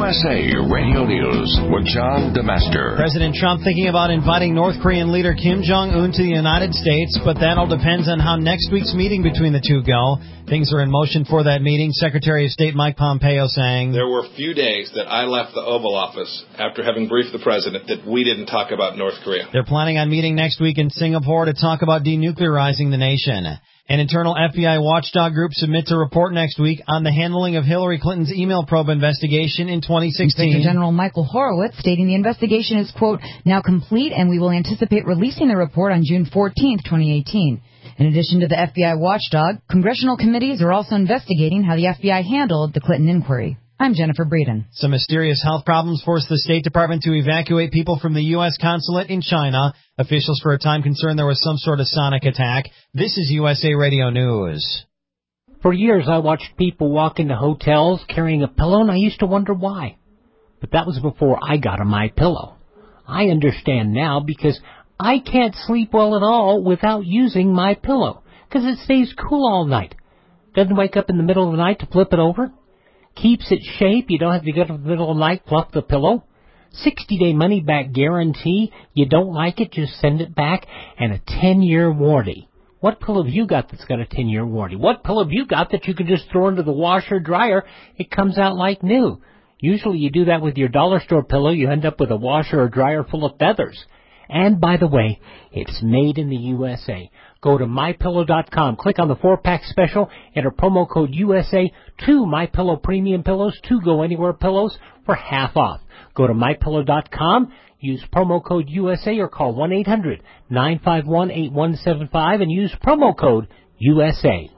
USA Radio News with John DeMaster. President Trump thinking about inviting North Korean leader Kim Jong-un to the United States, but that all depends on how next week's meeting between the two go. Things are in motion for that meeting. Secretary of State Mike Pompeo saying, "There were few days that I left the Oval Office after having briefed the president that we didn't talk about North Korea." They're planning on meeting next week in Singapore to talk about denuclearizing the nation. An internal FBI watchdog group submits a report next week on the handling of Hillary Clinton's email probe investigation in 2016. Inspector General Michael Horowitz stating the investigation is, quote, now complete, and we will anticipate releasing the report on June 14, 2018. In addition to the FBI watchdog, congressional committees are also investigating how the FBI handled the Clinton inquiry. I'm Jennifer Breeden. Some mysterious health problems forced the State Department to evacuate people from the U.S. consulate in China. Officials for a time concerned there was some sort of sonic attack. This is USA Radio News. For years, I watched people walk into hotels carrying a pillow, and I used to wonder why. But that was before I got a MyPillow. I understand now because I can't sleep well at all without using MyPillow, because it stays cool all night. Doesn't wake up in the middle of the night to flip it over. Keeps its shape. You don't have to get up in the middle of the night, fluff the pillow. 60-day money-back guarantee. You don't like it, just send it back. And a 10-year warranty. What pillow have you got that's got a 10-year warranty? What pillow have you got that you can just throw into the washer dryer? It comes out like new. Usually you do that with your dollar store pillow. You end up with a washer or dryer full of feathers. And by the way, it's made in the USA. Go to MyPillow.com, click on the 4-pack special, enter promo code USA, 2 MyPillow Premium Pillows, 2 Go Anywhere Pillows for half off. Go to MyPillow.com, use promo code USA or call 1-800-951-8175 and use promo code USA.